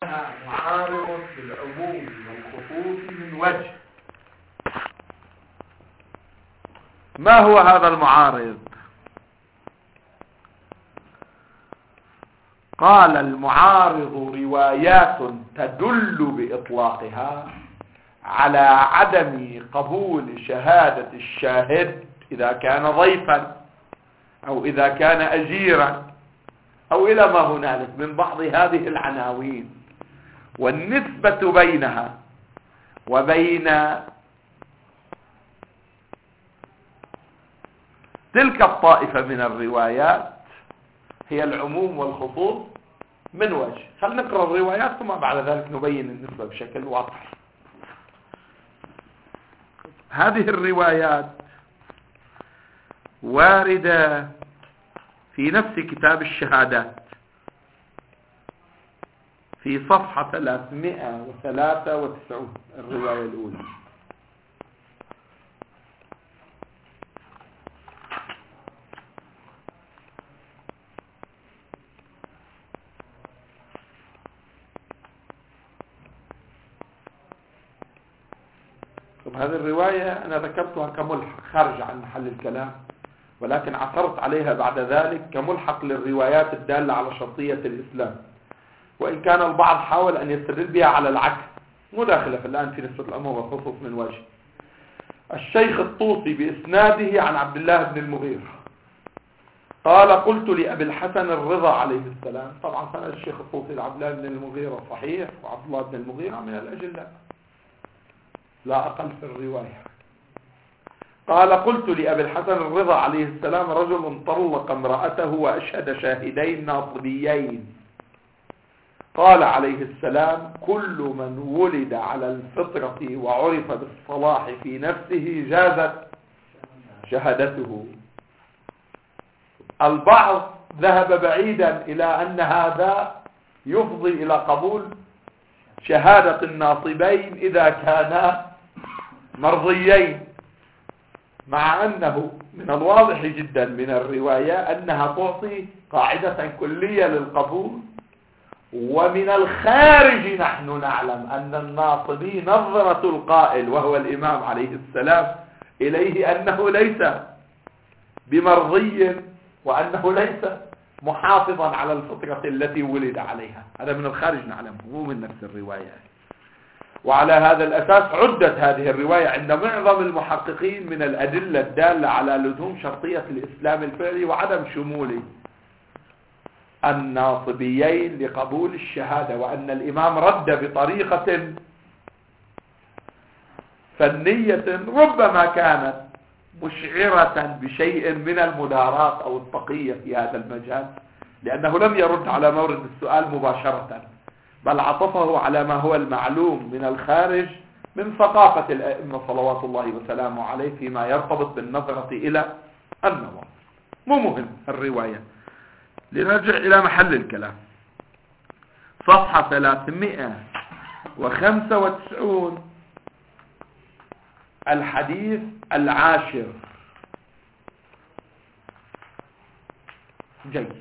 أنها معارض بالعموم والخصوص من وجه. ما هو هذا المعارض؟ قال المعارض روايات تدل بإطلاقها على عدم قبول شهادة الشاهد إذا كان ضيفا أو إذا كان أجيرا أو إلى ما هنالك من بعض هذه العناوين، والنسبة بينها وبين تلك الطائفة من الروايات هي العموم والخصوص من وجه. خلينا نقرأ الروايات ثم بعد ذلك نبين النسبة بشكل واضح. هذه الروايات واردة في نفس كتاب الشهادات في صفحة 393 الرواية الأولى. هذه الرواية أنا ذكرتها كملحق خارج عن محل الكلام، ولكن عثرت عليها بعد ذلك كملحق للروايات الدالة على شرطية الإسلام، وإن كان البعض حاول أن يستدل بها على العكس. مداخلة في الآن في نسبة الأمر والخصوص من وجه. الشيخ الطوسي بإسناده عن عبد الله بن المغيرة قال: قلت لأبي الحسن الرضا عليه السلام. طبعا سند الشيخ الطوسي لعبد الله بن المغيرة صحيح، وعبد الله بن المغيرة من الأجلاء لا أقل في الرواية. قال: قلت لأبي الحسن الرضا عليه السلام: رجل طلق امرأته وأشهد شاهدين ناصبيين. قال عليه السلام: كل من ولد على الفطرة وعرف بالصلاح في نفسه جازت شهادته. البعض ذهب بعيدا إلى أن هذا يفضي إلى قبول شهادة الناصبين إذا كانا مرضيين، مع أنه من الواضح جدا من الرواية أنها تعطي قاعدة كلية للقبول. ومن الخارج نحن نعلم أن الناصبي نظرة القائل وهو الإمام عليه السلام إليه أنه ليس بمرضي وأنه ليس محافظا على الفطرة التي ولد عليها. هذا من الخارج نعلمه، مو من نفس الرواية. وعلى هذا الأساس عدت هذه الرواية عند معظم المحققين من الأدلة الدالة على لزوم شرطية الإسلام الفعلي وعدم شمول الناصبيين لقبول الشهادة، وأن الإمام رد بطريقة فنية ربما كانت مشعرة بشيء من المداراة أو التقية في هذا المجال، لأنه لم يرد على مورد السؤال مباشرة، بل عطفه على ما هو المعلوم من الخارج من ثقافة الأئمة صلوات الله وسلامه عليه فيما يرتبط بالنظرة إلى النظر. مو مهم الرواية. لنرجع إلى محل الكلام. صفحة 395 الحديث 10. جيد.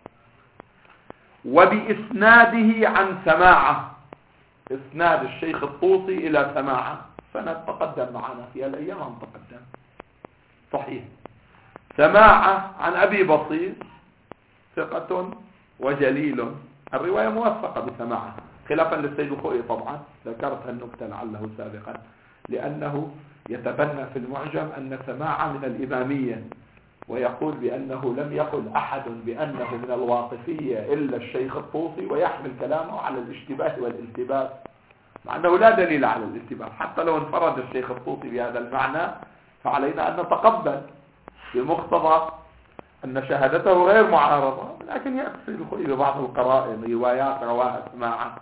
وبإسناده عن سماعة، إسناد الشيخ الطوسي إلى سماعة سند تقدم معنا في الأيام أن تقدم صحيح. سماعة عن أبي بصير ثقة وجليل، الرواية موثقة بسماعة خلافا للسيد الخوئي. طبعا ذكرت النكتة لعله سابقا، لأنه يتبنى في المعجم أن سماعة من الإمامية، ويقول بأنه لم يقل أحد بأنه من الواقفية إلا الشيخ الطوسي، ويحمل كلامه على الاشتباه والالتباس، مع أنه لا دليل على الالتباس. حتى لو انفرد الشيخ الطوسي بهذا المعنى فعلينا أن نتقبل بمقتضى أن شهادته غير معارضة، لكن يأتي الخوئي ببعض القرائن روايات رواها سماعة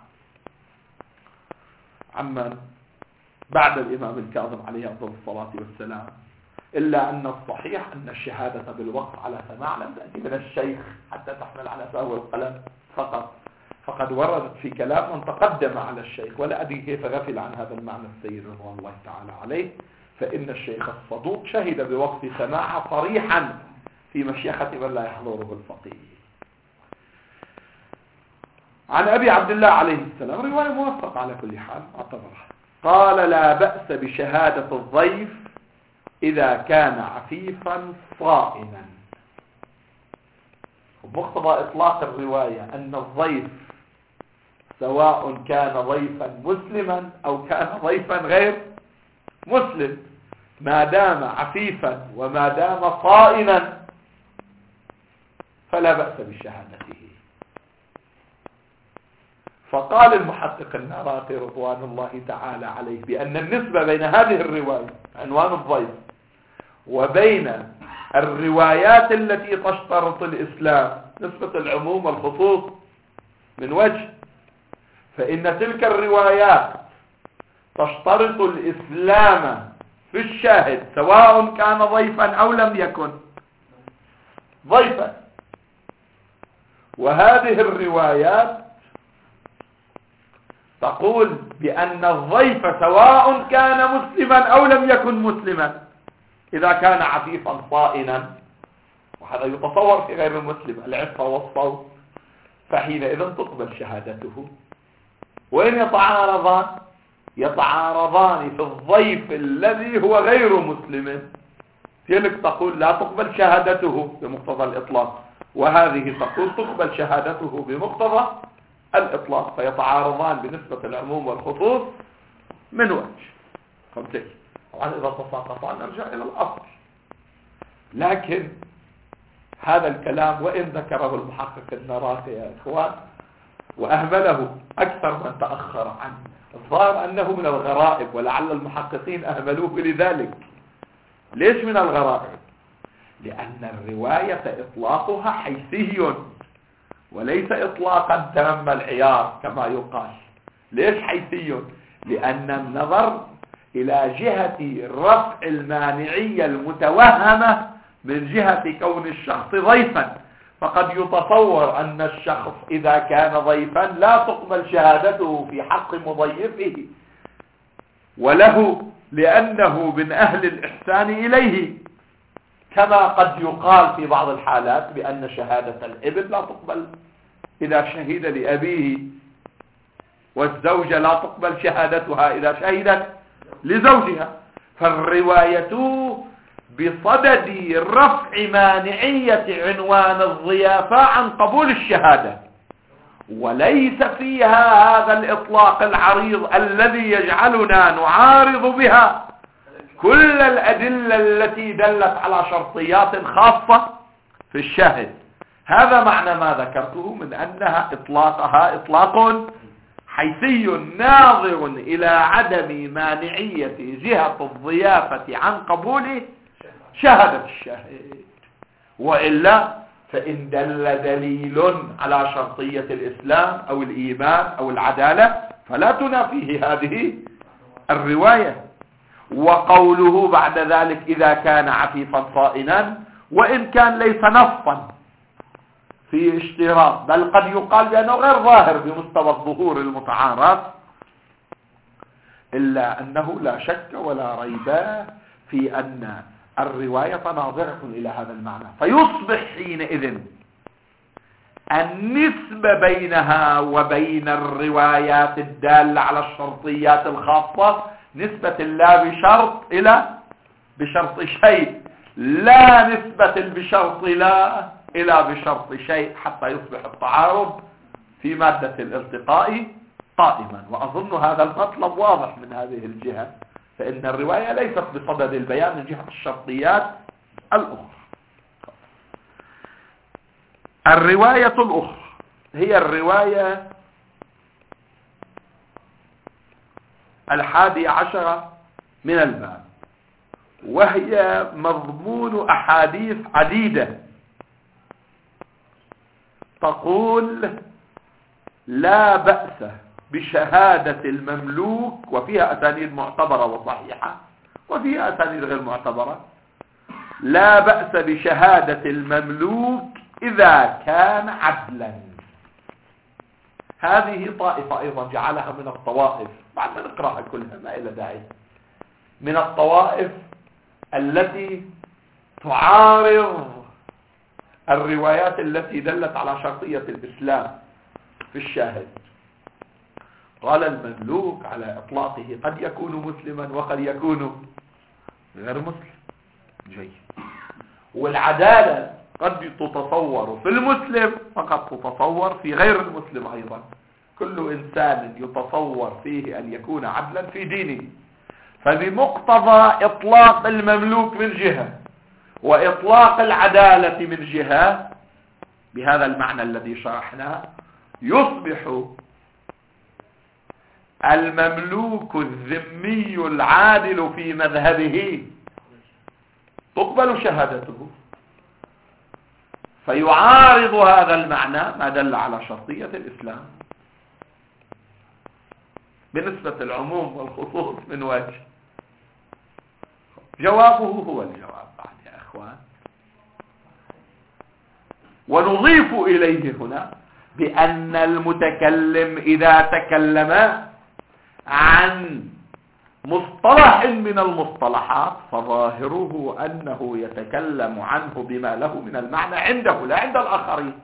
عمن بعد الإمام الكاظم عليه أفضل الصلاة والسلام. إلا أن الصحيح أن الشهادة بالوقف على سماع لم تأتي من الشيخ حتى تحمل على فهو القلم فقط، فقد وردت في كلام من تقدم على الشيخ، ولا أدري كيف غفل عن هذا المعنى السيد رضوان الله تعالى عليه. فإن الشيخ الصدوق شهد بوقف سماع صريحا في مشيخة من لا يحضره الفقيه. عن أبي عبد الله عليه السلام، رواية موثقة على كل حال اعتبرها، قال: لا بأس بشهادة الضيف إذا كان عفيفا صائما. ومقتضى إطلاق الرواية أن الضيف سواء كان ضيفا مسلما أو كان ضيفا غير مسلم، ما دام عفيفا وما دام صائما فلا بأس بشهادته. فقال المحقق النراقي رضوان الله تعالى عليه بأن النسبة بين هذه الرواية عنوان الضيف وبين الروايات التي تشترط الإسلام نسبة العموم والخصوص من وجه، فإن تلك الروايات تشترط الإسلام في الشاهد سواء كان ضيفا أو لم يكن ضيفا، وهذه الروايات تقول بأن الضيف سواء كان مسلما أو لم يكن مسلما إذا كان عفيفا صائنا، وهذا يتصور في غير المسلم العفة والصوم، فحينئذ تقبل شهادته. وإن يتعارضان في الضيف الذي هو غير مسلم، تلك تقول لا تقبل شهادته بمقتضى الإطلاق، وهذه تقول تقبل شهادته بمقتضى الإطلاق، فيتعارضان بنسبة العموم والخصوص من وجه. فهمت؟ طبعا إذا تساقطا نرجع إلى الأصل. لكن هذا الكلام وإن ذكره المحقق النراقي يا إخوان وأهمله أكثر من تأخر عنه، الظاهر أنه من الغرائب، ولعل المحققين أهملوه لذلك. ليش من الغرائب؟ لأن الرواية إطلاقها حيثي وليس إطلاقا تام العيار كما يقال. ليش حيثي؟ لأن النظر إلى جهة رفع المانعية المتوهمة من جهة كون الشخص ضيفا، فقد يتصور أن الشخص إذا كان ضيفا لا تقبل شهادته في حق مضيفه وله لأنه من أهل الإحسان إليه، كما قد يقال في بعض الحالات بأن شهادة الابن لا تقبل إذا شهد لأبيه، والزوجة لا تقبل شهادتها إذا شهدت لزوجها. فالرواية بصدد رفع مانعية عنوان الضيافة عن قبول الشهادة، وليس فيها هذا الإطلاق العريض الذي يجعلنا نعارض بها كل الأدلة التي دلت على شرطيات خاصة في الشاهد. هذا معنى ما ذكرته من أنها إطلاقها إطلاق حيثي ناظر إلى عدم مانعية جهة الضيافة عن قبول شهادة الشاهد، وإلا فإن دل دليل على شرطية الإسلام أو الإيمان أو العدالة فلا تنافيه هذه الرواية. وقوله بعد ذلك إذا كان عفيفا صائنا، وإن كان ليس نصا في اشتراط، بل قد يقال بأنه غير ظاهر بمستوى الظهور المتعارف، إلا أنه لا شك ولا ريب في أن الرواية ناظرة إلى هذا المعنى، فيصبح حينئذ النسبة بينها وبين الروايات الدالة على الشرطيات الخاصة نسبة لا بشرط إلى بشرط شيء، لا نسبة بشرط لا إلى بشرط شيء، حتى يصبح التعارض في مادة الالتقاء قائما. وأظن هذا المطلب واضح من هذه الجهة، فإن الرواية ليست بصدد البيان من جهة الشرطيات الأخرى. الرواية الأخرى هي الرواية 11 من الباب، وهي مضمون أحاديث عديدة تقول لا بأس بشهادة المملوك، وفيها أسانيد معتبرة وصحيحة وفيها أسانيد غير معتبرة. لا بأس بشهادة المملوك إذا كان عدلا. هذه طائفة أيضا جعلها من الطوائف، بعد ما نقرأها كلها ما إلى داعي، من الطوائف التي تعارض الروايات التي دلت على شرطية الإسلام. في الشاهد. قال المملوك على إطلاقه قد يكون مسلما وقد يكون غير مسلم. جيد. والعدالة قد تتصور في المسلم وقد تتصور في غير المسلم أيضا. كل إنسان يتصور فيه أن يكون عدلا في دينه. فبمقتضى إطلاق المملوك من جهة وإطلاق العدالة من جهة بهذا المعنى الذي شرحناه يصبح المملوك الذمي العادل في مذهبه تقبل شهادته. فيعارض هذا المعنى ما دل على شرطية الإسلام بالنسبة العموم والخصوص من وجه. جوابه هو الجواب بعد يا أخوان. ونضيف إليه هنا بأن المتكلم إذا تكلم عن مصطلح من المصطلحات فظاهره أنه يتكلم عنه بما له من المعنى عنده لا عند الآخرين.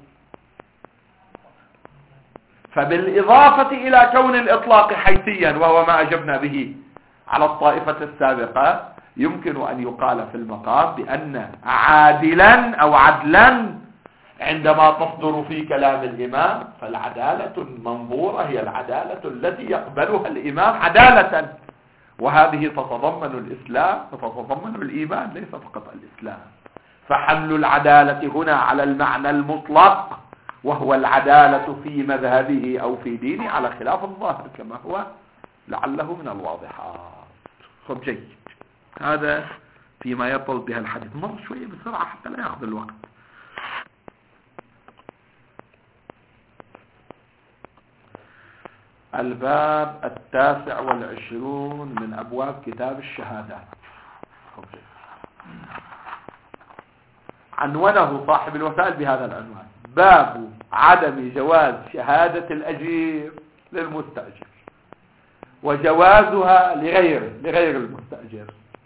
فبالإضافة إلى كون الإطلاق حيثيا وهو ما أجبنا به على الطائفة السابقة يمكن أن يقال في المقام بأن عادلا أو عدلا عندما تصدر في كلام الإمام فالعدالة المنظورة هي العدالة التي يقبلها الإمام عدالة، وهذه تتضمن الإسلام وتتضمن الإيمان ليس فقط الإسلام. فحمل العدالة هنا على المعنى المطلق وهو العدالة في مذهبه أو في دينه على خلاف الظاهر كما هو لعله من الواضحات. خب جيد. هذا فيما يطول بها الحديث. مر شوية بسرعة حتى لا يأخذ الوقت. الباب 29 من أبواب كتاب الشهادات. عنونه صاحب الوسائل بهذا العنوان: باب عدم جواز شهادة الأجير للمستأجر وجوازها لغير المستأجر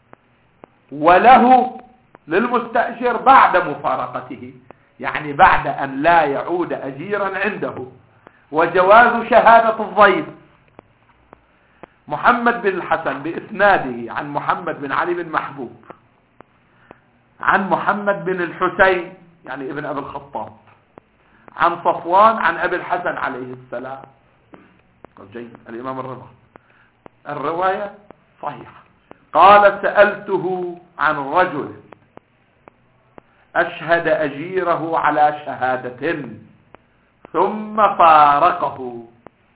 وله للمستأجر بعد مفارقته، يعني بعد أن لا يعود أجيرا عنده، وجواز شهادة الضيف. محمد بن الحسن بإسناده عن محمد بن علي بن محبوب عن محمد بن الحسين يعني ابن أبي الخطاب عن صفوان عن أبي الحسن عليه السلام. جيد. الإمام الرضا الرواية صحيحة. قال: سألته عن رجل أشهد أجيره على شهادة ثم فارقه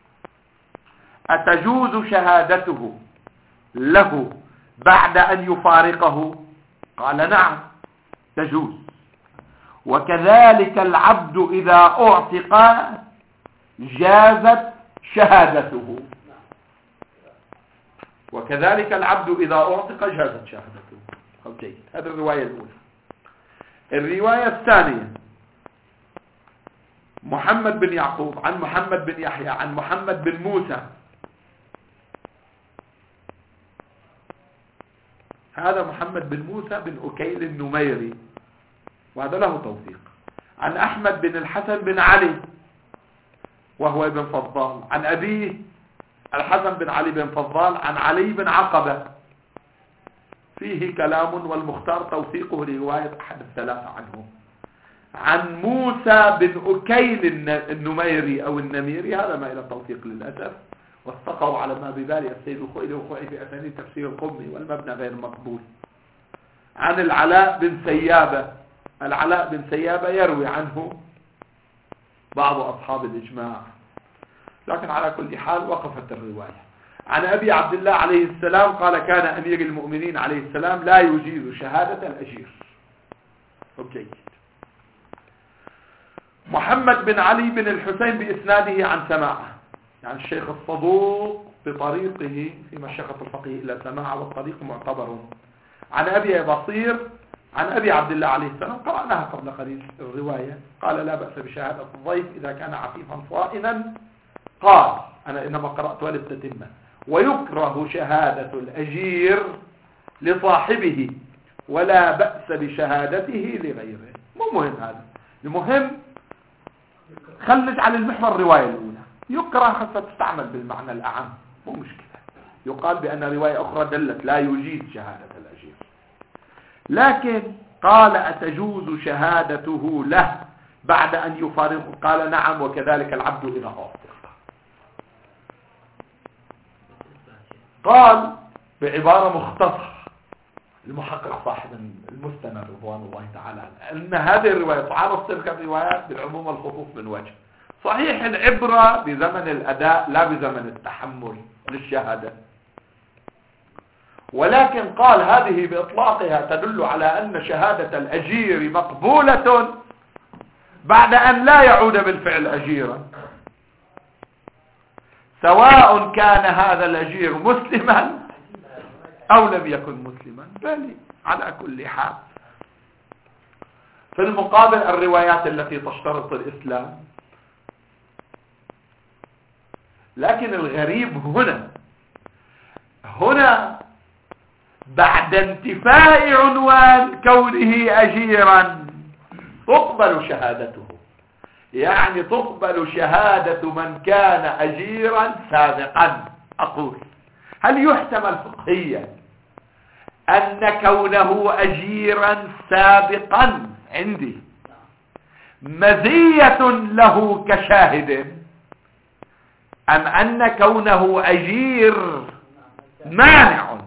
أتجوز شهادته له بعد أن يفارقه؟ قال: نعم تجوز. وكذلك العبد إذا أعتق جازت شهادته. وكذلك العبد إذا أعتق جازت شهادته. جيد. هذه الرواية الأولى. الرواية الثانية: محمد بن يعقوب عن محمد بن يحيى عن محمد بن موسى. هذا محمد بن موسى بن أكيل النميري وهذا له توثيق. عن أحمد بن الحسن بن علي وهو ابن فضال عن أبيه الحسن بن علي بن فضال عن علي بن عقبة. فيه كلام والمختار توثيقه لرواية أحد الثلاثة عنه. عن موسى بن أكيل النميري أو النميري هذا ما إلى التوثيق للأسف، واستقوا على ما ببالي السيد الخوئلي وخوئي في أسانيد تفسير القمي والمبنى غير مقبول. عن العلاء بن سيابة. العلاء بن سيابة يروي عنه بعض أصحاب الإجماع، لكن على كل حال وقفت الرواية. عن أبي عبد الله عليه السلام قال: كان أمير المؤمنين عليه السلام لا يجيز شهادة الأجير. جيد. محمد بن علي بن الحسين بإسناده عن سماعه، يعني الشيخ الصدوق بطريقه في مشيخة الفقيه إلى سماعه والطريق معتبر. عن أبي بصير عن أبي عبد الله عليه السلام قرأناها قبل قليل الرواية. قال: لا بأس بشهادة الضيف إذا كان عفيفا صائما. قال: أنا إنما قرأتها للتتمة: ويكره شهادة الأجير لصاحبه ولا بأس بشهادته لغيره. مو مهم هذا، المهم خلج على المحور الرواية الأولى. يكره حتى تستعمل بالمعنى الأعم، مو مشكلة. يقال بأن رواية أخرى دلت لا يجيز شهادة الأجير، لكن قال أتجوز شهادته له بعد أن يفارقه؟ قال نعم، وكذلك العبد إذا أعتق. قال بعبارة مختصرة المحقق صاحب المستند رضوان الله تعالى أن هذه الرواية تعارض تلك الروايات بالعموم والخصوص من وجه. صحيح العبرة بزمن الأداء لا بزمن التحمل للشهادة، ولكن قال هذه بإطلاقها تدل على أن شهادة الأجير مقبولة بعد أن لا يعود بالفعل أجيرا، سواء كان هذا الأجير مسلما أو لم يكن مسلما، بل على كل حال. في المقابل الروايات التي تشترط الإسلام، لكن الغريب هنا بعد انتفاء عنوان كونه أجيرا تقبل شهادته، يعني تقبل شهادة من كان أجيرا سابقا. أقول هل يحتمل فقهيا أن كونه أجيرا سابقا عندي مزية له كشاهد، أم أن كونه أجير مانع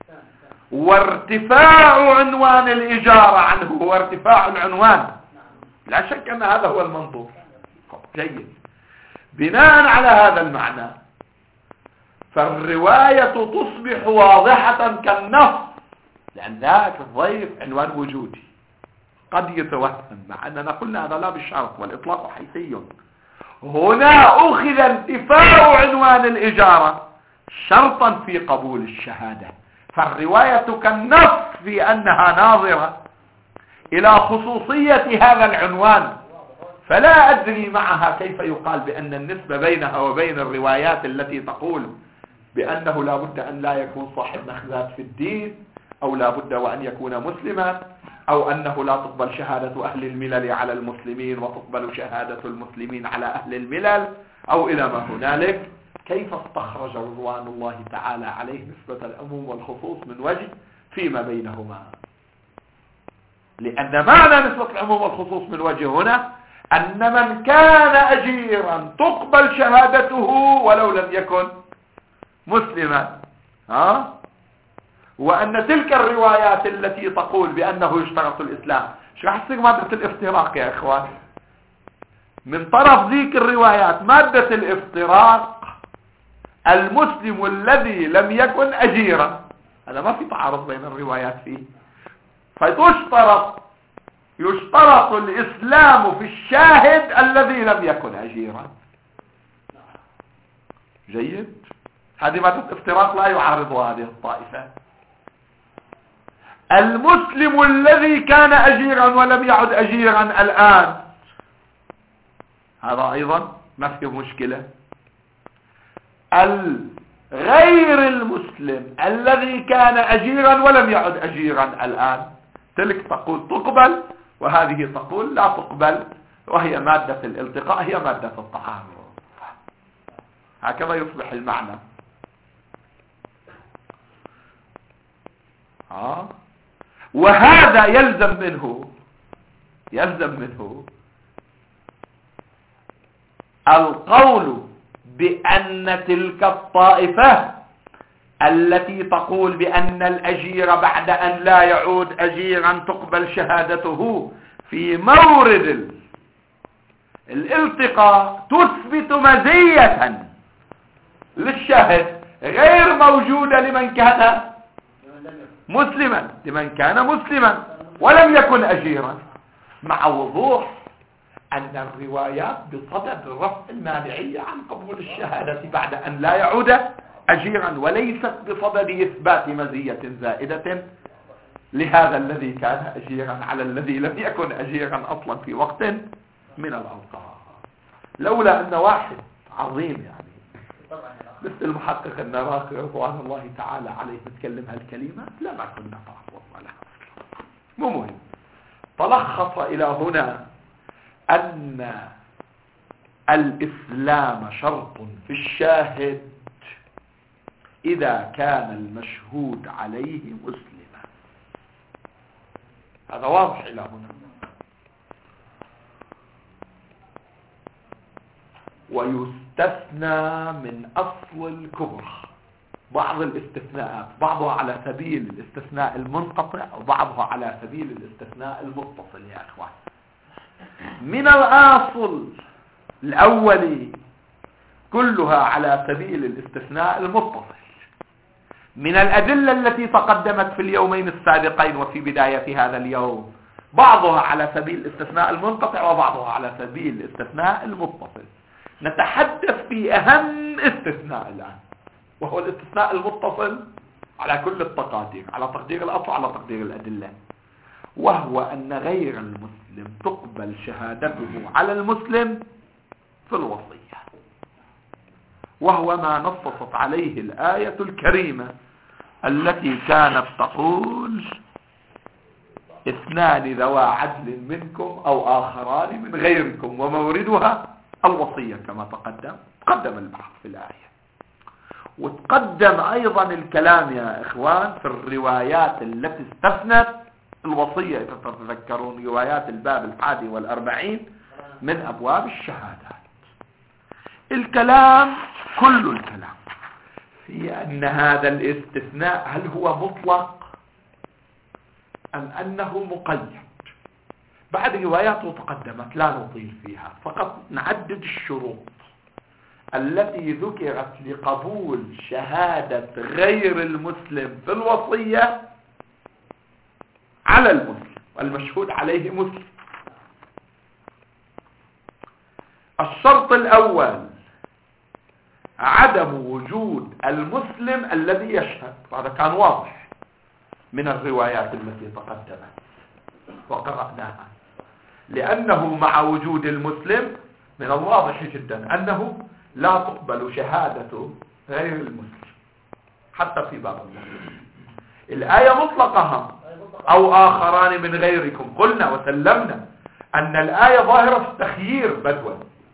وارتفاع عنوان الإجارة عنه هو ارتفاع العنوان؟ لا شك أن هذا هو المنظور. جيد. بناء على هذا المعنى فالرواية تصبح واضحة كالنص، لأن ذاك الضيف عنوان وجودي قد يتوهم، مع أننا قلنا هذا لا بالشرط والإطلاق حيثي. هنا أخذ انتفاء عنوان الإجارة شرطا في قبول الشهادة، فالرواية كالنص في أنها ناظرة إلى خصوصية هذا العنوان. فلا أدري معها كيف يقال بأن النسبة بينها وبين الروايات التي تقول بأنه لا بد أن لا يكون صاحب مخزات في الدين، أو لا بد وأن يكون مسلما، أو أنه لا تقبل شهادة أهل الملل على المسلمين وتقبل شهادة المسلمين على أهل الملل، أو إلى ما هنالك. كيف استخرج رضوان الله تعالى عليه نسبة العموم والخصوص من وجه فيما بينهما؟ لأن معنى نسبة العموم والخصوص من وجه هنا أن من كان أجيرا تقبل شهادته ولو لم يكن مسلما، وأن تلك الروايات التي تقول بأنه يشترط الإسلام، شو راح تصير مادة الافتراق يا إخوان؟ من طرف ذيك الروايات مادة الافتراق المسلم الذي لم يكن أجيرا، هذا ما في تعارض بين الروايات فيه، يشترط الإسلام في الشاهد الذي لم يكن أجيرا. جيد. هذه مادة افتراق لا يعارضها هذه الطائفة. المسلم الذي كان أجيرا ولم يعد أجيرا الآن، هذا أيضا ما فيه مشكلة. غير المسلم الذي كان أجيرا ولم يعد أجيرا الآن، تلك تقول تقبل وهذه تقول لا تقبل، وهي مادة الالتقاء هي مادة التعارض. هكذا يصبح المعنى. وهذا يلزم منه القول بأن تلك الطائفة التي تقول بأن الأجير بعد أن لا يعود أجيرا تقبل شهادته في مورد الالتقاء تثبت مزية للشاهد غير موجودة لمن كان مسلما ولم يكن أجيرا، مع وضوح أن الروايات بصدد رفع المانعية عن قبول الشهادة بعد أن لا يعود أجيرا، وليست بصدد إثبات مزية زائدة لهذا الذي كان أجيرا على الذي لم يكن أجيرا أصلا في وقت من الأوقات. لولا أن واحد عظيم يعني مثل المحقق النراقي رضوان الله تعالى عليه تتكلم هالكلمات لما كنا تعرض لها. مو مهم. تلخص إلى هنا أن الإسلام شرط في الشاهد إذا كان المشهود عليه مسلما. هذا واضح إلى هنا. ويستثنى من أصل الكبرى بعض الاستثناءات، بعضها على سبيل الاستثناء المنقطع وبعضها على سبيل الاستثناء المتصل. يا اخوان، من الأصل الأولي كلها على سبيل الاستثناء المتصل. من الأدلة التي تقدمت في اليومين السابقين وفي بداية هذا اليوم بعضها على سبيل الاستثناء المنقطع وبعضها على سبيل الاستثناء المتصل. نتحدث في أهم استثناء الآن، وهو الاستثناء المتصل على كل التقادير، على تقدير الأصل على تقدير الأدلة، وهو أن غير المسلم تقبل شهادته على المسلم في الوصية، وهو ما نصصت عليه الآية الكريمة التي كانت تقول: اثنان ذوى عدل منكم أو آخران من غيركم، وموردها الوصية كما تقدم البحث في الآية. وتقدم أيضا الكلام يا إخوان في الروايات التي استثنت الوصية، إذا تتذكرون روايات الباب 41 من أبواب الشهادات. الكلام كل الكلام في أن هذا الاستثناء هل هو مطلق أم أنه مقيد. بعد رواياته تقدمت لا نطيل فيها، فقط نعدد الشروط التي ذكرت لقبول شهادة غير المسلم في الوصية على المسلم والمشهود عليه مسلم. الشرط الأول عدم وجود المسلم الذي يشهد، هذا كان واضح من الروايات التي تقدمت وقرأناها، لأنه مع وجود المسلم من الواضح جدا أنه لا تقبل شهادة غير المسلم حتى في باب المسلم. الآية مطلقها أو آخران من غيركم، قلنا وسلمنا أن الآية ظاهرة في التخيير بدوا،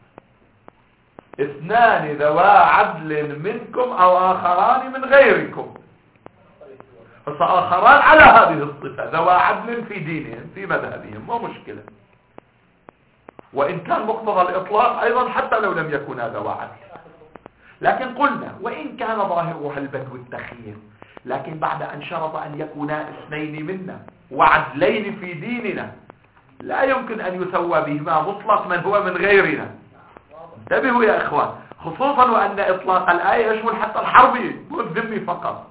اثنان ذوى عدل منكم أو آخران من غيركم، فآخران على هذه الصفة، ذوى عدل في دينهم في مذهبهم، ما مشكلة. وإن كان مقتضى الإطلاق أيضا حتى لو لم يكونا ذوى عدل، لكن قلنا وإن كان ظاهرها البدو التخيير، لكن بعد أن شرط أن يكونا اثنين منا وعدلين في ديننا لا يمكن أن يسوى بهما مطلق من هو من غيرنا. انتبهوا يا إخوان، خصوصا وأن إطلاق الآية يشمل حتى الحربي مو الذمي فقط.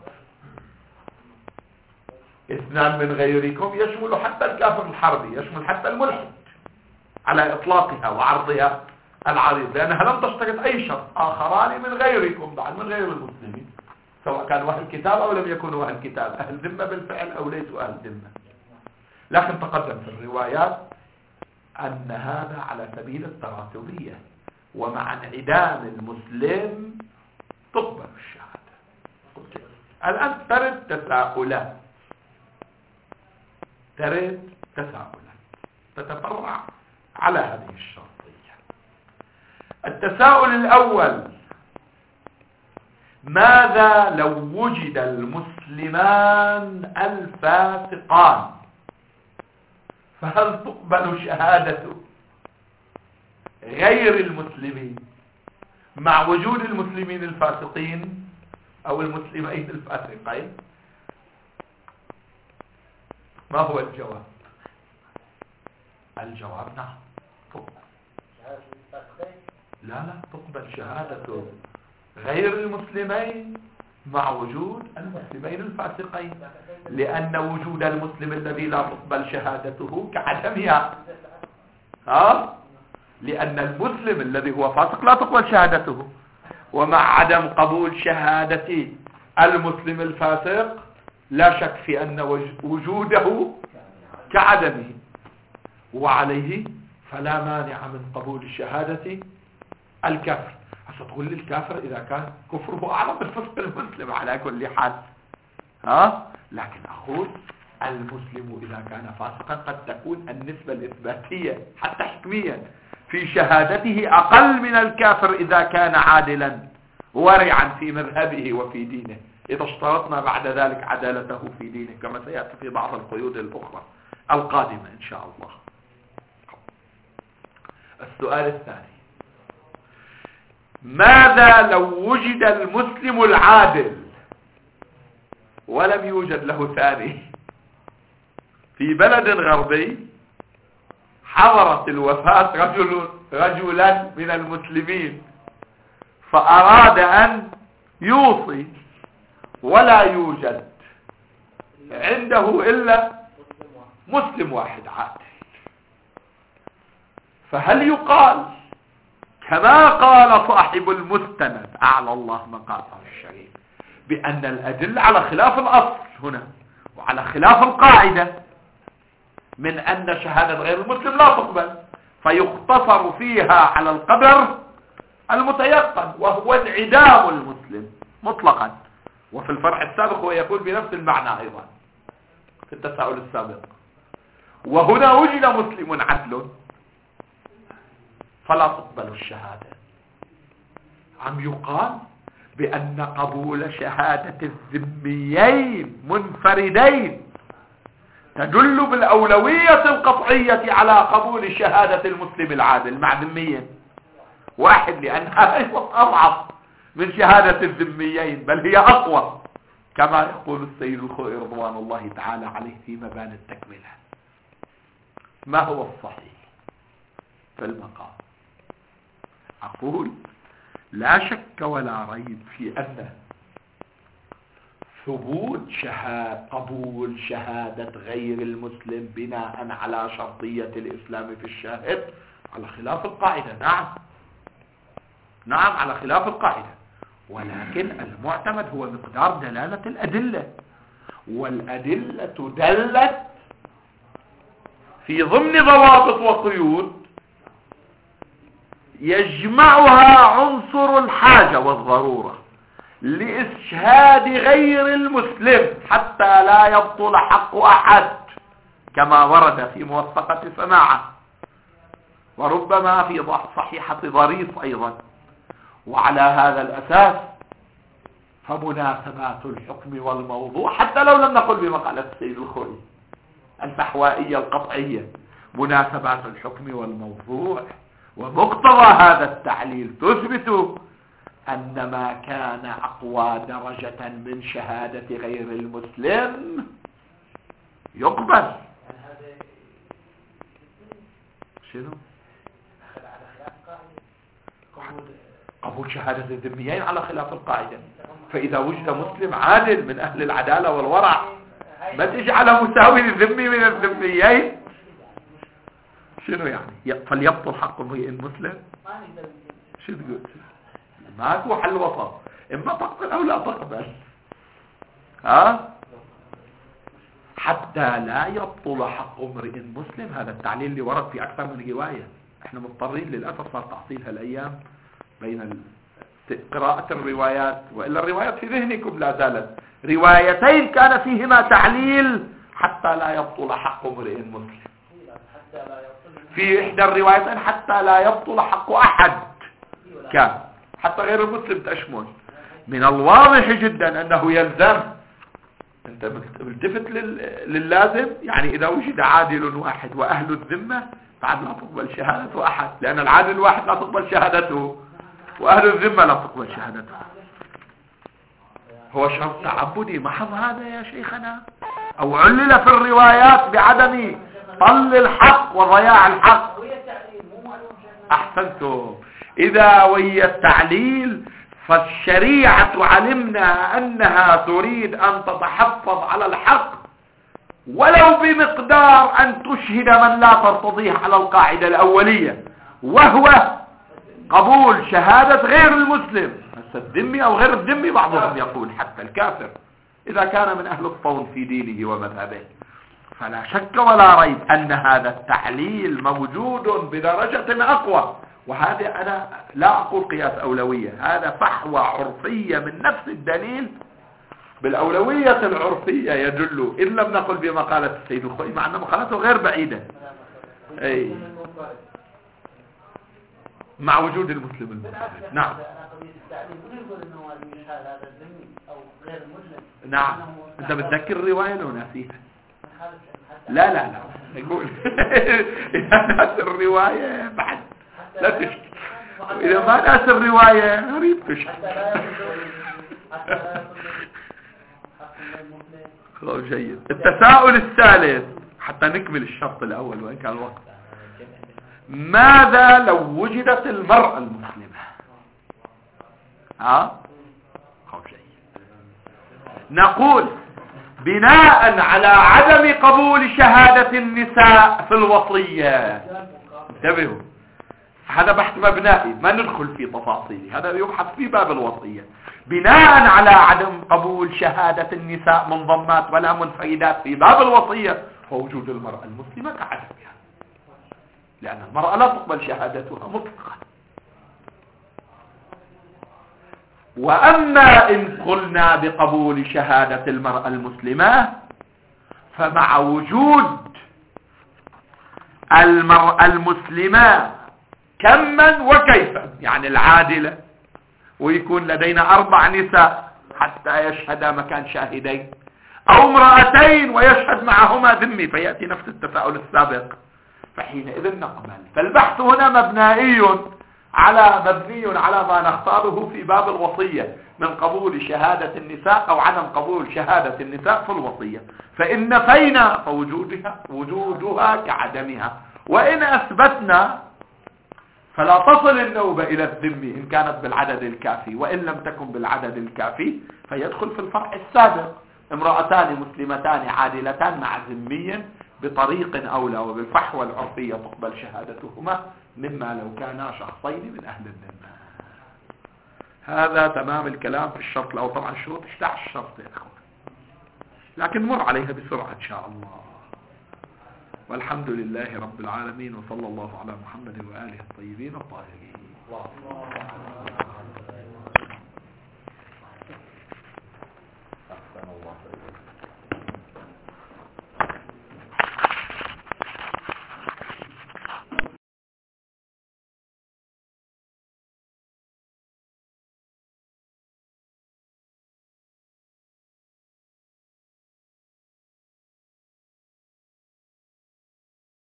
اثنان من غيركم يشمل حتى الكافر الحربي، يشمل حتى الملحد على إطلاقها وعرضها العريض، لأنها لم تشترط أي شرط. آخران من غيركم، بعد من غير المسلمين، سواء كانوا أهل كتاب أو لم يكونوا أهل كتاب، أهل ذمة بالفعل أو ليسوا أهل ذمة. لكن تقدم في الروايات أن هذا على سبيل التراتبية، ومع انعدام المسلم تقبل الشهادة. الآن ترد تساؤلات تتفرع على هذه الشرطية. التساؤل الأول: ماذا لو وجد المسلمان الفاسقان، فهل تقبل شهادة غير المسلمين مع وجود المسلمين الفاسقين أو المسلمين الفاسقين؟ ما هو الجواب؟ الجواب نعم، تقبل. لا تقبل شهادة غير المسلمين مع وجود المسلمين الفاسقين، لأن وجود المسلم الذي لا تقبل شهادته كعدمها. لأن المسلم الذي هو فاسق لا تقبل شهادته، ومع عدم قبول شهادة المسلم الفاسق لا شك في أن وجوده كعدمه، وعليه فلا مانع من قبول شهادة الكافر. ستقول لي الكافر إذا كان كفره أعظم من فسق المسلم على كل حال، لكن أقول المسلم إذا كان فاسقا قد تكون النسبة الإثباتية حتى حكميا في شهادته أقل من الكافر إذا كان عادلا ورعا في مذهبه وفي دينه، إذا اشترطنا بعد ذلك عدالته في دينه، كما سيأتي في بعض القيود الأخرى القادمة إن شاء الله. السؤال الثاني: ماذا لو وجد المسلم العادل ولم يوجد له ثاني في بلد غربي، حضرت الوفاة رجلا من المسلمين فأراد أن يوصي ولا يوجد عنده إلا مسلم واحد عادل، فهل يقال كما قال صاحب المستند أعلى الله مقامه الشريف بأن الأدلة على خلاف الأصل هنا وعلى خلاف القاعدة من أن شهادة غير المسلم لا تقبل، فيقتصر فيها على القدر المتيقن وهو انعدام المسلم مطلقا؟ وفي الفرع السابق هو يقول بنفس المعنى أيضا في التساؤل السابق. وهنا وجد مسلم عدل فلا تقبل الشهادة. عم يقال بأن قبول شهادة الذميين منفردين تدل بالأولوية القطعية على قبول شهادة المسلم العادل مع ذميين واحد، لأنها ليست أضعف من شهادة الذميين بل هي أقوى، كما يقول السيد الخوئي رضوان الله تعالى عليه في مبان التكملة. ما هو الصحيح في المقام؟ أقول لا شك ولا ريب في أن ثبوت قبول شهادة غير المسلم بناء على شرطية الإسلام في الشاهد على خلاف القاعدة. نعم على خلاف القاعدة، ولكن المعتمد هو مقدار دلالة الأدلة، والأدلة دلت في ضمن ضوابط وقيود يجمعها عنصر الحاجة والضرورة لإشهاد غير المسلم حتى لا يبطل حق أحد، كما ورد في موثقة سماعة وربما في صحيحة ظريف أيضا. وعلى هذا الأساس فمناسبات الحكم والموضوع، حتى لو لم نقل بمقالة السيد الخوئي الفحوائية القطعية، مناسبات الحكم والموضوع ومقتضى هذا التعليل تثبت أن ما كان أقوى درجة من شهادة غير المسلم يقبل. شنو؟ قبول شهادة الذميين على خلاف القاعدة. فإذا وجد مسلم عادل من أهل العدالة والورع ما تجعله مساوي للذمي من الذميين، شنو يعني؟ فليبطل حق امرئ مسلم؟ شو تقول؟ ماكو حل وسط، اما تقبل او لا تقبل، حتى لا يبطل حق امرئ مسلم. هذا التعليل اللي ورد في اكثر من رواية، احنا مضطرين للاسف صار تحصيل هالايام بين قراءة الروايات، والا الروايات في ذهنكم لا زالت روايتين كان فيهما تعليل حتى لا يبطل حق امرئ مسلم، في احدى الروايتين حتى لا يبطل حق احد، كان حتى غير المسلم تشمل. من الواضح جدا انه يلزم انت ملتفت للازم، يعني اذا وجد عادل واحد واهل الذمة بعد لا تقبل شهادته احد، لان العادل الواحد لا تقبل شهادته واهل الذمة لا تقبل شهادته. هو شرط تعبدي محض هذا يا شيخنا، او علل في الروايات بعدم طل الحق وضياع الحق. احسنتم. اذا وهي التعليل فالشريعة علمنا انها تريد ان تتحفظ على الحق ولو بمقدار ان تشهد من لا ترتضيه على القاعدة الاولية، وهو قبول شهادة غير المسلم، الذمي او غير الذمي، بعضهم يقول حتى الكافر اذا كان من اهل الطول في دينه ومذهبه. فلا شك ولا ريب ان هذا التعليل موجود بدرجة اقوى، وهذا انا لا اقول قياس اولوية، هذا فحوى عرفية من نفس الدليل بالاولوية العرفية يدل، ان لم نقل بمقالة السيد الخوئي مع ان مقالته غير بعيدة. اي مع وجود المسلم المسلم. نعم نعم. انت بتذكر الرواية لو ناسيها؟ لا لا لا يقول اذا ناس الرواية بعد لا تشكي، اذا ما ناس الرواية غريب تشكي. جيد. التساؤل الثالث حتى نكمل الشرط الاول وان كان الوقت. ماذا لو وجدت المرأة المسلمة؟ جيد. نقول بناء على عدم قبول شهادة النساء في الوصية، انتبهوا هذا بحث مبنائي ما ندخل في تفاصيله، هذا يبحث في باب الوصية. بناء على عدم قبول شهادة النساء منضمات ولا منفردات في باب الوصية، فوجود المرأة المسلمة كعدمها، لأن المرأة لا تقبل شهادتها مطلقا. وأما إن قلنا بقبول شهادة المرأة المسلمة، فمع وجود المرأة المسلمة كما وكيفا، يعني العادلة، ويكون لدينا 4 نساء حتى يشهدا مكان شاهدين، أو امرأتين ويشهد معهما ذمي، فيأتي نفس التساؤل السابق، فحينئذ نقبل. فالبحث هنا مبني على ما نختاره في باب الوصية من قبول شهادة النساء أو عدم قبول شهادة النساء في الوصية. فإن نفينا فوجودها كعدمها، وإن أثبتنا فلا تصل النوبة إلى الذم إن كانت بالعدد الكافي، وإن لم تكن بالعدد الكافي فيدخل في الفرع السابق: امرأتان مسلمتان عادلتان مع ذمي بطريق أولى وبالفحوى العرفية تقبل شهادتهما مما لو كانا شخصين من أهل الذمة. هذا تمام الكلام في الشرط الأول. طبعا الشروط 11 شرط يا أخوان، لكن مر عليها بسرعة إن شاء الله. والحمد لله رب العالمين، وصلى الله على محمد وآله الطيبين الطاهرين. أحسن الله.